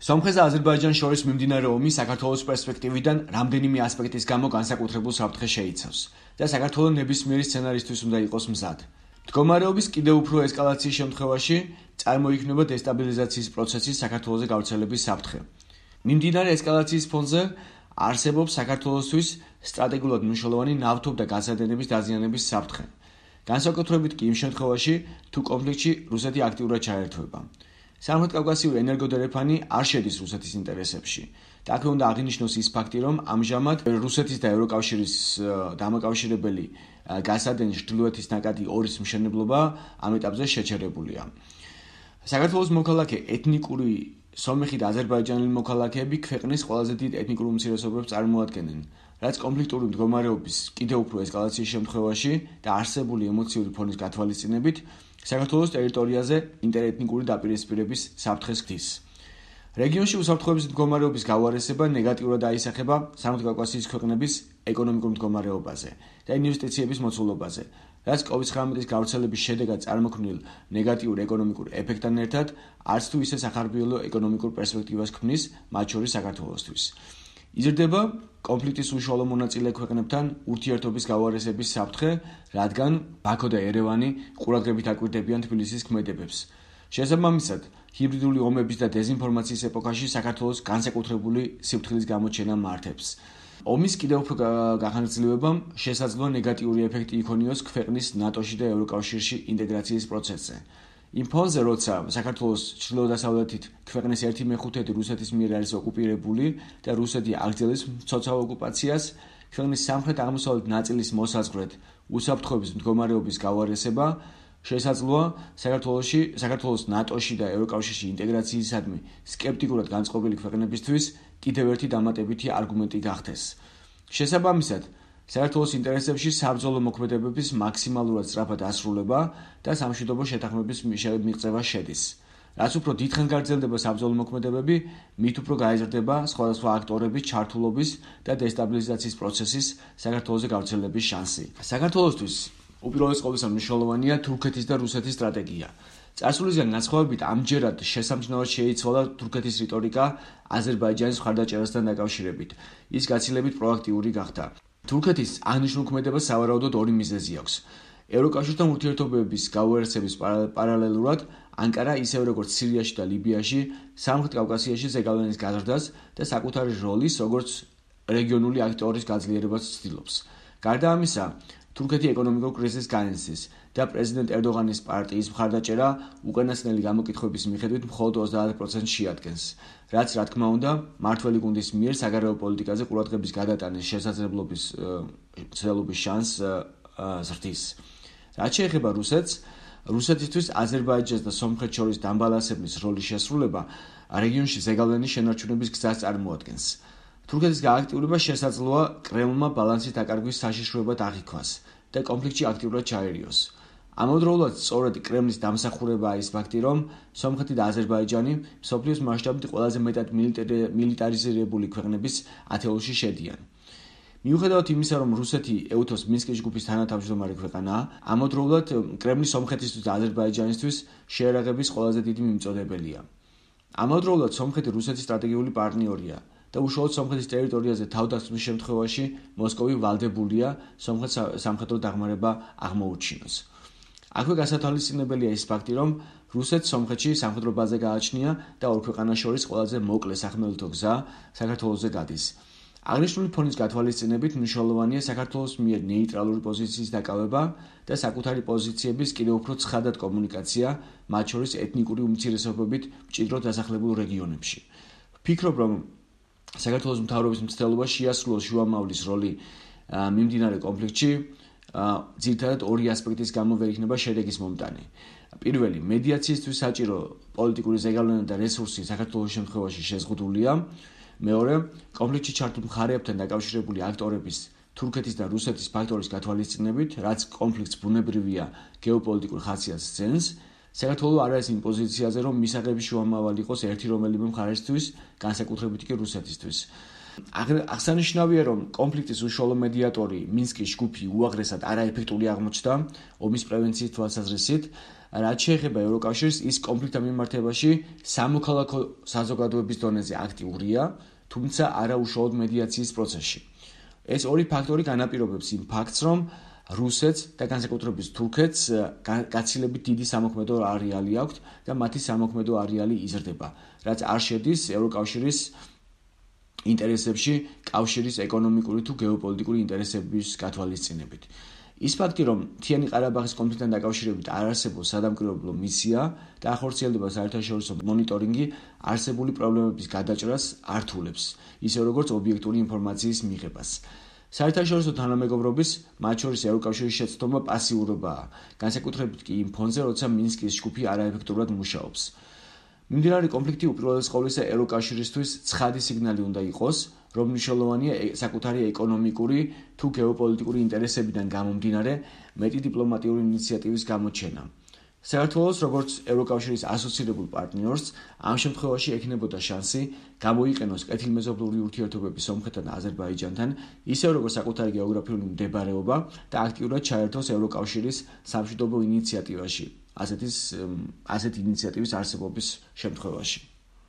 სომხეთსა და აზერბაიჯანს შორის მიმდინარე ომი საქართველოს პერსპექტივიდან რამდენიმე ასპექტის გამო განსაკუთრებულ საფრთხეს შეიცავს და საქართველოს ნებისმიერი სცენარისთვის უნდა იყოს მზად. მდგომარეობის კიდევ უფრო ესკალაციის შემთხვევაში წარმოიქმნება დესტაბილიზაციის პროცესის საქართველოზე გავრცელების საფრთხე. მიმდინარე ესკალაციის ფონზე არსებობს საქართველოსთვის სტრატეგიულად მნიშვნელოვანი ნავთობ და გაზადენების დაზიანების საფრთხე. განსაკუთრებით კი იმ შემთხვევაში, თუ კონფლიქტში რუსეთი აქტიურად ჩაერთვება. სამხრეთ-კავკასიური ენერგოდერეფანი არ შედის რუსეთის ინტერესებში. და აქვე უნდა აღინიშნოს ის ფაქტი, რომ ამჟამად რუსეთის და ევროკავშირის დამაკავშირებელი გაზადენის ჩრდილოეთის ნაკადი ორის მშენებლობა ამ ეტაპზე შეჩერებულია. საქართველოს მოქალაქე ეთნიკური სომეხი და აზერბაიჯანელი მოქალაქეები ქვეყნის ყველაზე დიდ ეთნიკურ უმცირესობებს წარმოადგენენ, რაც კონფლიქტური მდგომარეობის კიდევ უფრო ესკალაციის შემთხვევაში და არსებული ემოციური ფონის გათვალისწინებით საქართველოს ტერიტორიაზე ინტერეთნიკური დაპირისპირების საფრთხეს ხდის. რეგიონში უსაფრთხოების მდგომარეობის გავარესება ნეგატიურად აისახება სამხრეთ-კავკასიის ქვეყნების ეკონომიკურ მდგომარეობაზე და ინვესტიციების მოცულობაზე, რაც COVID-19 გავრცელების შედეგად წარმოქმნილ ნეგატიურ ეკონომიკურ ეფექტთან ერთად არც თუ ისე სახარბიელო ეკონომიკურ პერსპექტივას ქმნის, მათ შორის საქართველოსთვის. იზრდება კონფლიქტის უშუალო მონაწილე ქვეყნებთან ურთიერთობის გავარესების საფრთხე, რადგან ბაქო და ერევანი ყურადღებით აკვირდებიან თბილისის ქმედებებს. შესაბამისად, ჰიბრიდული ომების და დეზინფორმაციის ეპოქაში საქართველოს განსაკუთრებული სიფრთხილის გამოჩენა მართებს. ომის კიდევ უფრო გახანგრძლივებამ შესაძლოა ნეგატიური ეფექტი იქონიოს ქვეყნის ნატოში და ევროკავშირში ინტეგრაციის პროცესზე. იმ ფონზე, როცა საქართველოს ჩრდილო-დასავლეთით ქვეყნის 1/5 რუსეთის მიერ არის ოკუპირებული და რუსეთი აგრძელებს მცოცავ ოკუპაციას, ქვეყნის სამხრეთ-აღმოსავლეთ ნაწილის მოსაზღვრედ უსაფრთხოების მდგომარეობის გავარესება შესაძლოა საქართველოს ნატოში და ევროკავშირში ინტეგრაციისადმი სკეპტიკურად განწყობილი ქვეყნებისთვის კიდევ ერთი დამატებითი არგუმენტი გახდეს. შესაბამისად, საქართველოს ინტერესებში საბრძოლო მოქმედებების მაქსიმალურად სწრაფად დასრულება და სამშვიდობო შეთანხმების მიღწევა შედის. რაც უფრო დიდხანს გაგრძელდება საბრძოლო მოქმედებები, მით უფრო გაიზრდება სხვადასხვა აქტორების ჩართულობის და დესტაბილიზაციის პროცესის საქართველოზე გავრცელების შანსი. საქართველოსთვის უპირველეს ყოვლისა მნიშვნელოვანია თურქეთის და რუსეთის სტრატეგია. წარსულისგან განსხვავებით, ამჯერად შესამჩნევად შეიცვალა თურქეთის რიტორიკა აზერბაიჯანის მხარდაჭერასთან დაკავშირებით. ის გაცილებით პროაქტიული გახდა. თურქეთის აღნიშნულ ქმედებას სავარაუდოდ ორი მიზეზი აქვს. ევროკავშირთან ურთიერთობების გავუერთების პარალელურად ანკარა ისევე როგორც სირიაში და ლიბიაში სამხრეთ კავკასიაში ზეგავლენის გაზრდას და საკუთარი როლის როგორც რეგიონული აქტორის გაძლიერებას ცდილობს. გარდა ამისა, თურქეთი ეკონომიკურ კრიზისს განიცდის და პრეზიდენტ ერდოღანის პარტიის მხარდაჭერა უკანასკნელი გამოკითხვების მიხედვით მხოლოდ 30%-ს შეადგენს, რაც რა თქმა უნდა მმართველი გუნდის მიერ საგარეო პოლიტიკაზე ყურადღების გადატანის შესაძლებლობის ცდილობის შანსს ზრდის. რაც შეეხება რუსეთს, რუსეთისთვის აზერბაიჯანს და სომხეთს შორის დამბალანსების როლის შესრულება რეგიონში ზეგავლენის შენარჩუნების გზას წარმოადგენს. თურქეთის გააქტიურება შესაძლოა კრემლმა ბალანსის დაკარგვის საშიშროებად აღიქვას და კონფლიქტში აქტიურად ჩაერიოს. ამავდროულად სწორედ კრემლის დამსახურებაა ის ფაქტი, რომ სომხეთი და აზერბაიჯანი მსოფლიოს მასშტაბით ყველაზე მეტად მილიტარიზირებული ქვეყნების ათეულში შედიან. მიუხედავად იმისა, რომ რუსეთი ეუთოს მინსკის ჯგუფის თანათავმჯდომარე ქვეყანაა, ამავდროულად კრემლი სომხეთისთვის და აზერბაიჯანისთვის შეერაღების ყველაზე დიდი მიმწოდებელია. ამავდროულად სომხეთი რუსეთის სტრატეგიული პარტნიორია და უშუალოდ სომხეთის ტერიტორიაზე თავდასხმის შემთხვევაში მოსკოვი ვალდებულია სომხეთს სამხედრო დახმარება აღმოუჩინოს. აქვე გასათვალისწინებელია ის ფაქტი, რომ რუსეთს სომხეთში სამხედრო ბაზა გააჩნია და ორ ქვეყანას შორის ყველაზე მოკლე სახმელეთო გზა საქართველოზე გადის. აღნიშნული ფონის გათვალისწინებით მნიშვნელოვანია საქართველოს მიერ ნეიტრალური პოზიციის დაკავება და საკუთარი პოზიციების კიდევ უფრო ცხადად კომუნიკაცია, მათ შორის ეთნიკური უმცირესობებით მჭიდროდ დასახლებულ რეგიონებში. ვფიქრობ, რომ საქართველოს მთავრობის მცდელობა შეასრულოს შუამავლის როლი მიმდინარე კონფლიქტში, ძირითადად ორი ასპექტის გამო ვერ იქნება შედეგის მომტანი. პირველი, მედიაციისთვის საჭირო პოლიტიკური ზეგავლენა და რესურსი საქართველოს შემთხვევაში შეზღუდულია. მეორე, კონფლიქტში ჩართულ მხარეებთან დაკავშირებული აქტორების თურქეთის და რუსეთის ფაქტორის გათვალისწინებით, რაც კონფლიქტს ბუნებრივია გეოპოლიტიკურ ხასიათს ძენს, საქართველო არ არის იმ პოზიციაზე, რომ მისაღები შუამავალი იყოს ერთი რომელიმე მხარესთვის, განსაკუთრებით კი რუსეთისთვის. აღსანიშნავია, რომ კონფლიქტის უშუალო მედიატორი მინსკის ჯგუფი უაღრესად არაეფექტური აღმოჩნდა ომის პრევენციის თვალსაზრისით, რაც შეეხება ევროკავშირს, ის კონფლიქტთან მიმართებაში სამოქალაქო საზოგადოების დონეზე აქტიურია, თუმცა არა უშუალოდ მედიაციის პროცესში. ეს ორი ფაქტორი განაპირობებს იმ ფაქტს, რომ რუსეთს და განსაკუთრებით თურქეთს გაცილებით დიდი სამოქმედო არეალი აქვთ და მათი სამოქმედო არეალი იზრდება, რაც არ შედის ევროკავშირის ინტერესებში კავშირის ეკონომიკური თუ გეოპოლიტიკური ინტერესების გათვალისწინებით. ის ფაქტი, რომ მთიანი ყარაბაღის კონფლიქტთან დაკავშირებით არ არსებობს სადამკვირვებლო მისია და ახორციელდება საერთაშორისო მონიტორინგი, არსებული პრობლემების გადაჭრას ართულებს, ისე როგორც ობიექტური ინფორმაციის მიღებას. საერთაშორისო თანამეგობრობის, მათ შორის ევროკავშირის შეცდომა პასიურობაა, განსაკუთრებით კი იმ ფონზე, როცა მინსკის ჯგუფი არაეფექტურად მუშაობს. მიმდინარე კონფლიქტი უპირველეს ყოვლისა ევროკავშირისთვის ცხადი სიგნალი უნდა იყოს, რომ მნიშვნელოვანია საკუთარი ეკონომიკური თუ გეოპოლიტიკური ინტერესებიდან გამომდინარე მეტი დიპლომატიური ინიციატივის გამოჩენა. საქართველოს, როგორც ევროკავშირის ასოცირებულ პარტნიორს, ამ შემთხვევაში ექნებოდა შანსი გამოიყენოს კეთილმეზობლური ურთიერთობები სომხეთთან და აზერბაიჯანთან, ისევ როგორც საკუთარი გეოგრაფიული მდებარეობა და აქტიურად ჩაერთოს ევროკავშირის სამშვიდობო ინიციატივაში, ასეთი ინიციატივის არსებობის შემთხვევაში.